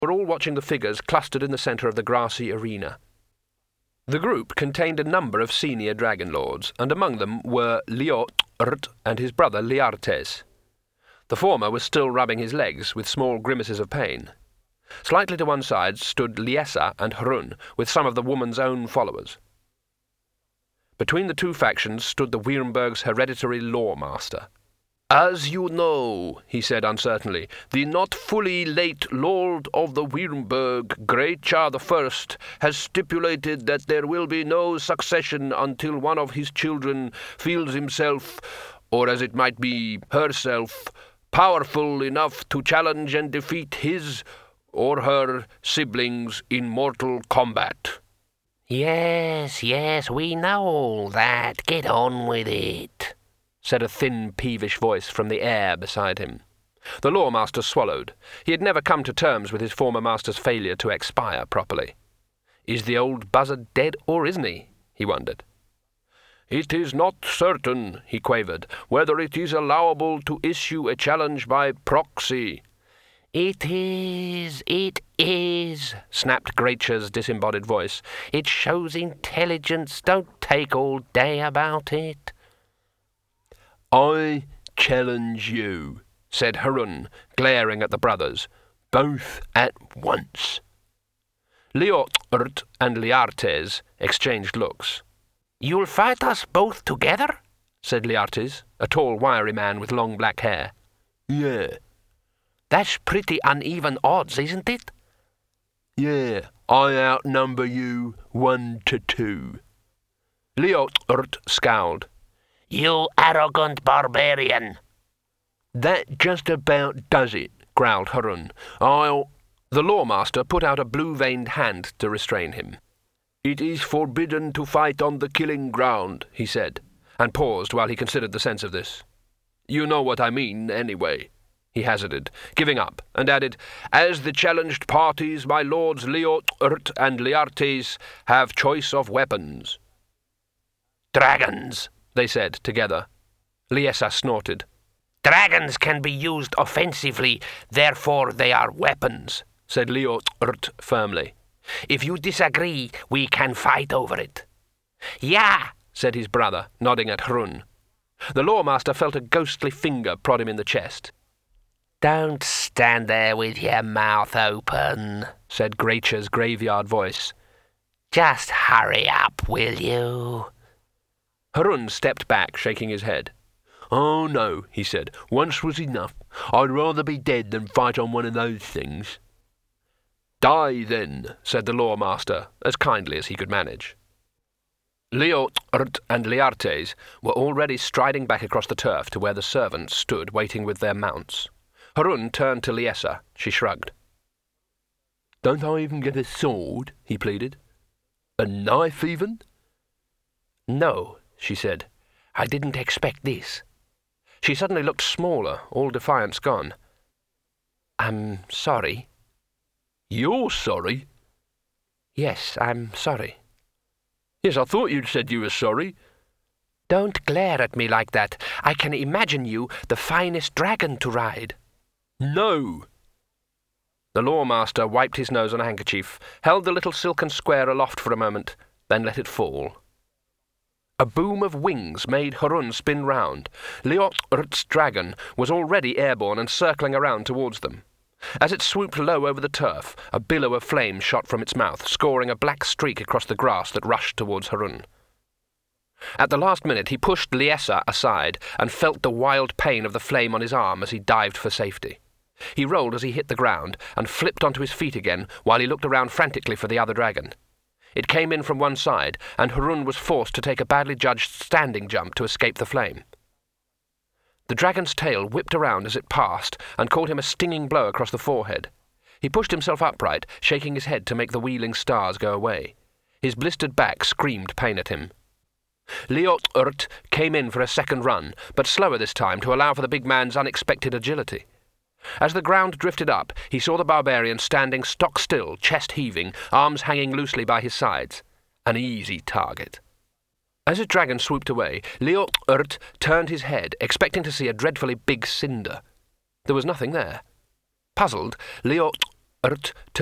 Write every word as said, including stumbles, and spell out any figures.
were all watching the figures clustered in the centre of the grassy arena. The group contained a number of senior dragon lords, and among them were Liort and his brother Liartes. The former was still rubbing his legs, with small grimaces of pain. Slightly to one side stood Liesa and Hrun, with some of the woman's own followers. Between the two factions stood the Wyrmberg's hereditary lawmaster. "As you know," he said uncertainly, "the not fully late Lord of the Wyrmberg, Greicha the First, has stipulated that there will be no succession until one of his children feels himself, or as it might be, herself, powerful enough to challenge and defeat his or her siblings in mortal combat." "Yes, yes, we know all that. Get on with it," said a thin, peevish voice from the air beside him. The lawmaster swallowed. He had never come to terms with his former master's failure to expire properly. Is the old buzzard dead, or isn't he? He wondered. "It is not certain," he quavered, "whether it is allowable to issue a challenge by proxy." "It is, it is," snapped Greicha's disembodied voice. "It shows intelligence. Don't take all day about it." "I challenge you," said Hrun, glaring at the brothers, "both at once." Liort and Liartes exchanged looks. "You'll fight us both together?" said Liartes, a tall, wiry man with long black hair. "Yeah." "That's pretty uneven odds, isn't it?" "Yeah, I outnumber you one to two." Liort scowled. "You arrogant barbarian." "That just about does it," growled Hrun. "I'll—" The lawmaster put out a blue-veined hand to restrain him. "It is forbidden to fight on the killing ground," he said, and paused while he considered the sense of this. "You know what I mean, anyway," he hazarded, giving up, and added, "As the challenged parties, my lords Liort and Liartes have choice of weapons." "Dragons," they said together. Liesa snorted. "Dragons can be used offensively, therefore they are weapons," said Liort firmly. "If you disagree, we can fight over it." "Yeah," said his brother, nodding at Hrun. The lawmaster felt a ghostly finger prod him in the chest. "Don't stand there with your mouth open," said Greicha's graveyard voice. "Just hurry up, will you?" Hrun stepped back, shaking his head. "Oh, no," he said. "Once was enough. I'd rather be dead than fight on one of those things." "Die, then," said the lawmaster, as kindly as he could manage. Liort and Liartes were already striding back across the turf to where the servants stood waiting with their mounts. Hrun turned to Liesa. She shrugged. "Don't I even get a sword?" he pleaded. "A knife, even?" "No," she said. "I didn't expect this." She suddenly looked smaller, all defiance gone. "I'm sorry." "You're sorry?" "Yes, I'm sorry." "Yes, I thought you'd said you were sorry." "Don't glare at me like that. I can imagine you the finest dragon to ride." "No." The lawmaster wiped his nose on a handkerchief, held the little silken square aloft for a moment, then let it fall. A boom of wings made Hrun spin round. Liort's dragon was already airborne and circling around towards them. As it swooped low over the turf, a billow of flame shot from its mouth, scoring a black streak across the grass that rushed towards Hrun. At the last minute he pushed Liesa aside and felt the wild pain of the flame on his arm as he dived for safety. He rolled as he hit the ground and flipped onto his feet again while he looked around frantically for the other dragon. It came in from one side, and Hrun was forced to take a badly judged standing jump to escape the flame. The dragon's tail whipped around as it passed and caught him a stinging blow across the forehead. He pushed himself upright, shaking his head to make the wheeling stars go away. His blistered back screamed pain at him. Liort came in for a second run, but slower this time to allow for the big man's unexpected agility. As the ground drifted up, he saw the barbarian standing stock still, chest heaving, arms hanging loosely by his sides. An easy target. As his dragon swooped away, Liort turned his head, expecting to see a dreadfully big cinder. There was nothing there. Puzzled, Liort Rt